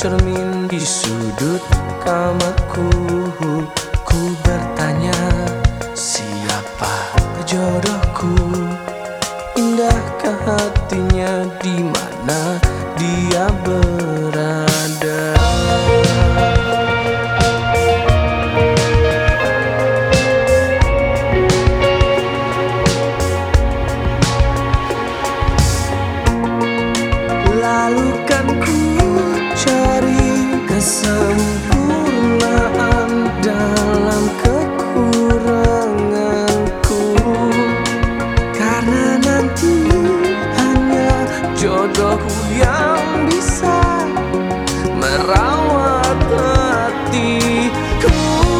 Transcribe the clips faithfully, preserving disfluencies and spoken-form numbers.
cermin di sudut kamarku. Ku bertanya, siapa jodohku? Indahkah hatinya, di mana dia berada? Lalu kan ku cari kesempurnaan dalam kekuranganku, karena nanti hanya jodohku yang bisa merawat hatiku.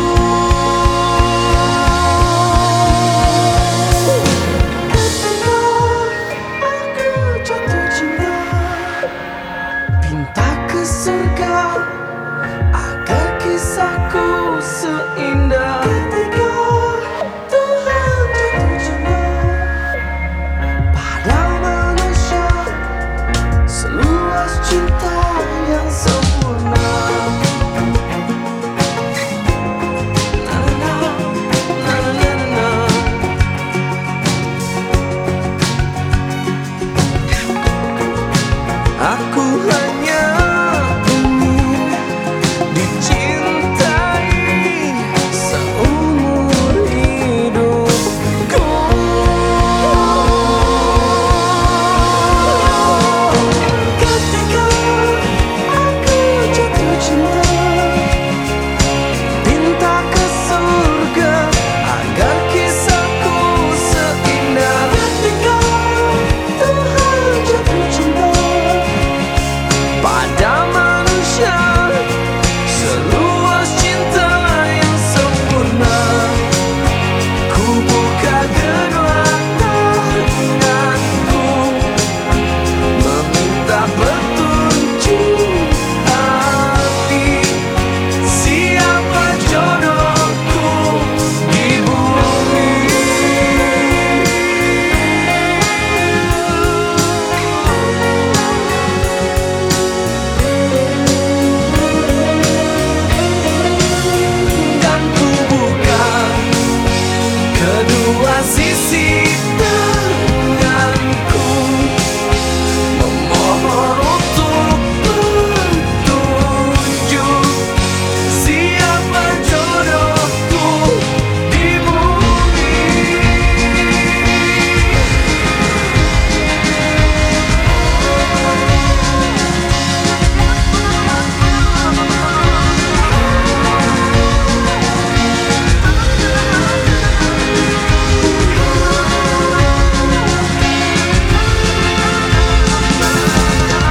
Pinta ke surga agar kisahku seindah ketika Tuhan jatuh cinta pada manusia, seluas cinta yang sempurna. Na, na, na, na, na, na. Aku hanya ingin dicintai seumur hidupku. Ketika aku jatuh cinta, pinta ke surga agar kisahku seindah ketika Tuhan jatuh cinta pada manusia, seluas cinta yang sempurna. Ku buka kedua tanganku, meminta petunjuk hati. Siapa jodohku di bumi? Dan ku buka kedua sisi tanganku, memohon untuk petunjuk. Siapa jodohku di bumi?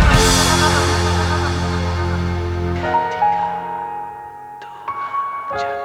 Tuhan